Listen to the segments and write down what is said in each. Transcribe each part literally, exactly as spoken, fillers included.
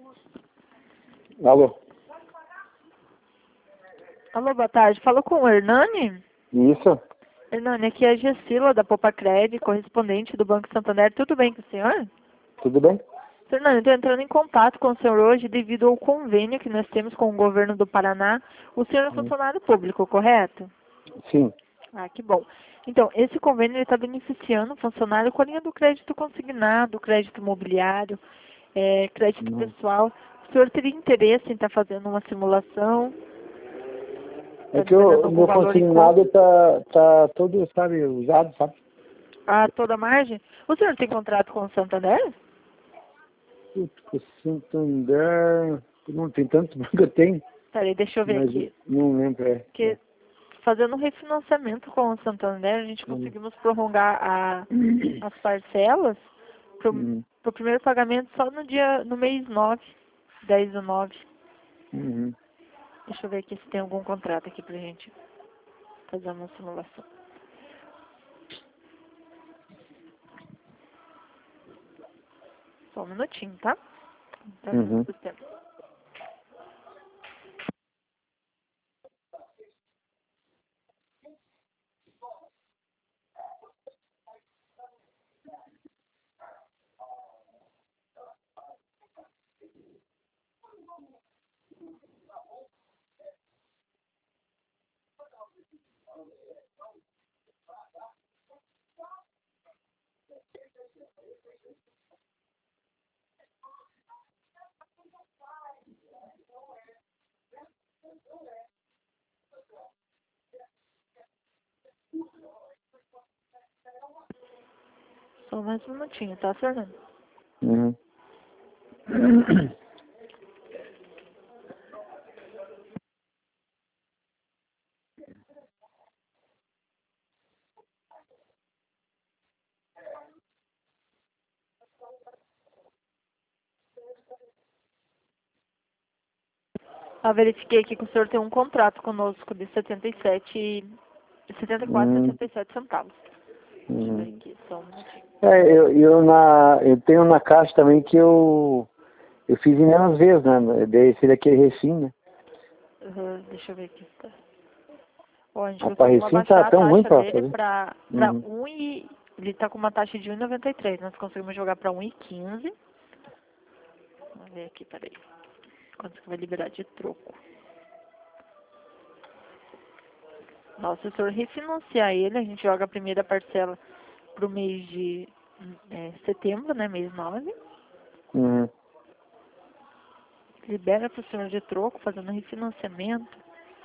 Alô? Alô, boa tarde. Falou com o Hernani? Isso? Hernani, aqui é a Gessila, da Popacred, correspondente do Banco Santander. Tudo bem com o senhor? Tudo bem? Senhor Hernani, estou entrando em contato com o senhor hoje devido ao convênio que nós temos com o governo do Paraná. O senhor é funcionário público, correto? Sim. Ah, que bom. Então, esse convênio está beneficiando o funcionário com a linha do crédito consignado, crédito imobiliário, é, crédito Hum. pessoal. O senhor teria interesse em estar fazendo uma simulação? É que o meu consignado tá, tá todo, sabe, usado, sabe? Ah, toda a margem? O senhor tem contrato com o Santander? Putz, o Santander... Não tem tanto banco que eu tenho. Peraí, deixa eu ver Mas aqui. não lembro, é. Porque fazendo um refinanciamento com o Santander, a gente Hum. conseguimos prorrogar a, as parcelas para o Hum. primeiro pagamento só no dia, no mês nove, dez do nove. Uhum. Deixa eu ver aqui se tem algum contrato aqui pra gente fazer uma simulação. Só um minutinho, tá? Tá no Uhum. sistema. Só mais um minutinho, tá, Fernando? Uhum. Ah, verifiquei aqui que o senhor tem um contrato conosco de setenta e sete, setenta e quatro e Uhum. setenta e sete centavos. Deixa eu ver Uhum. aqui, só um minutinho. É, eu, eu, na, eu tenho na caixa também que eu, eu fiz em menos vezes, né? Daí esse daqui é refim, né? Uhum, deixa eu ver aqui. Tá. Ó, a gente Rapaz, conseguiu refim tá abaixar a tão ruim taxa pra dele fazer. para para Uhum. um e ele tá com uma taxa de um e noventa e três. Nós conseguimos jogar para um e quinze. Vamos ver aqui, peraí. Quanto que vai liberar de troco? Nossa, se o senhor refinanciar ele, a gente joga a primeira parcela pro mês de é, setembro, né? Mês nove. Uhum. Libera pro senhor de troco, fazendo refinanciamento.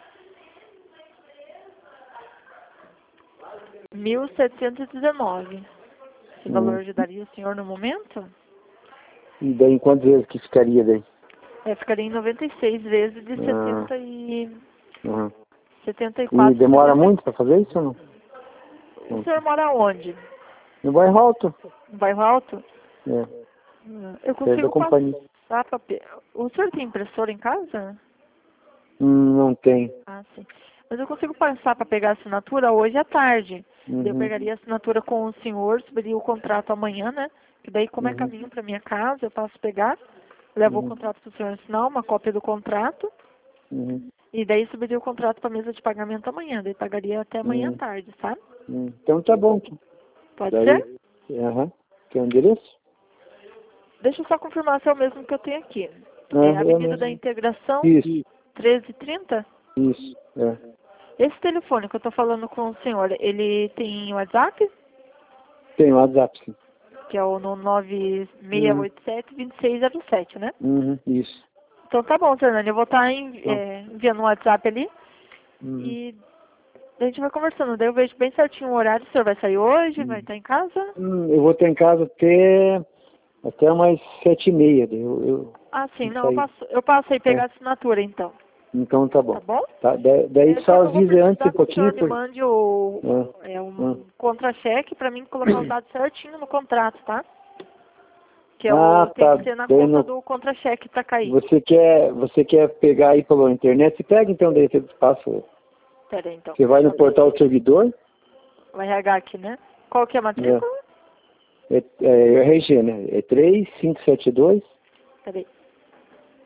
mil setecentos e dezenove. Esse valor Uhum. ajudaria o senhor no momento? E daí quantas vezes que ficaria daí? É, ficaria em noventa e seis vezes de Ah, setenta e, uhum. setenta e E quatro, demora setenta. muito pra fazer isso ou não? O senhor mora onde? No bairro alto. No bairro Alto? É, Hum, Eu perto da consigo companhia. passar para... O senhor tem impressora em casa? Hum, não tem. Ah, sim. Mas eu consigo passar para pegar a assinatura hoje à tarde. Daí eu Uhum. pegaria a assinatura com o senhor, subiria o contrato amanhã, né? Que daí, como é Uhum. caminho para minha casa, eu posso pegar, levo o Uhum. contrato para o senhor assinar, uma cópia do contrato, Uhum. e daí subiria o contrato para a mesa de pagamento amanhã. Daí pagaria até amanhã à Uhum. tarde, sabe? Uhum. Então tá bom. Então. Pode Daí, ser? aham. Tem um endereço? Deixa eu só confirmar se é o mesmo que eu tenho aqui. É Ah, é Avenida da mesmo. Integração, Isso, treze e trinta. isso. É. Esse telefone que eu estou falando com o senhor, ele tem WhatsApp? Tem o WhatsApp, sim. Que é o no nove seis Uhum. oito sete, dois seis zero sete, né? Uhum. Isso. Então tá bom, Fernando. Eu vou estar envi Então, é, enviando um WhatsApp ali uhum. e a gente vai conversando. Daí eu vejo bem certinho o horário. O senhor vai sair hoje? Vai Uhum. estar em casa? Hum, eu vou estar em casa até, até umas sete e meia. daí Eu, eu Ah, sim. tenho que Não, eu sair. passo, eu passo aí pegar É. a assinatura, então. Então tá Tá bom. bom? Tá, da- daí É, só só que eu vou avisa antes um precisar que o pouquinho. senhor me Por... mande o, Ah, é, ah. um contra-cheque para mim colocar os dados certinho no contrato, tá? Que é Ah, o, tem tá. que ser na Daí conta no, do contra-cheque para cair. você quer, você quer pegar aí pela internet? Você pega então, daí você passa. Pera aí, então. Você vai Deixa no eu abrir portal do aqui. servidor. O R H aqui, né? Qual que é a É, matrícula? é, é R G, né? É três cinco sete dois, Peraí.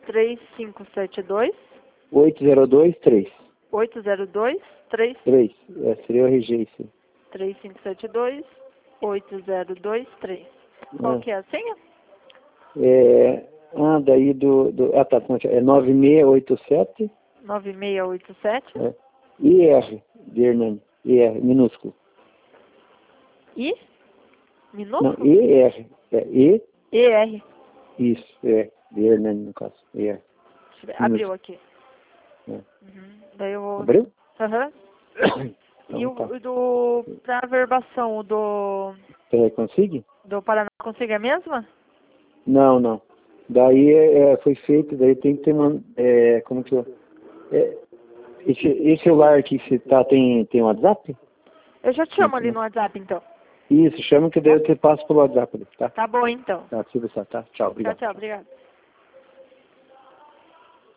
três cinco sete dois, oito zero dois três. oito zero dois três. três. É, seria o R G isso. três cinco sete dois, oito zero dois três. Qual Ah. que é a senha? É, ah, daí do, do... Ah, tá. É nove seis oito sete. nove seis oito sete. É. I R, de Hernani. I R, minúsculo. I? Não, Minúsculo? E R. É E. E R. Isso, é. De Hernani, no caso. E R. Deixa eu ver. Abriu aqui. É. Uhum. Daí eu vou... Abriu? Aham. Então, E o, tá. o do... Pra verbação, o do... Você consegue? Do Paraná consegue a mesma? Não, não. Daí é, é, foi feito, daí tem que ter uma... É, como que eu... É, esse, esse celular aqui que você tá, tem, tem WhatsApp? Eu já te chamo ali no WhatsApp, então. Isso, chama que daí eu te passo pelo WhatsApp ali, tá? Tá bom, então. Tá, Silvio, tá? Tchau, Tchau, obrigado. tchau. Obrigado.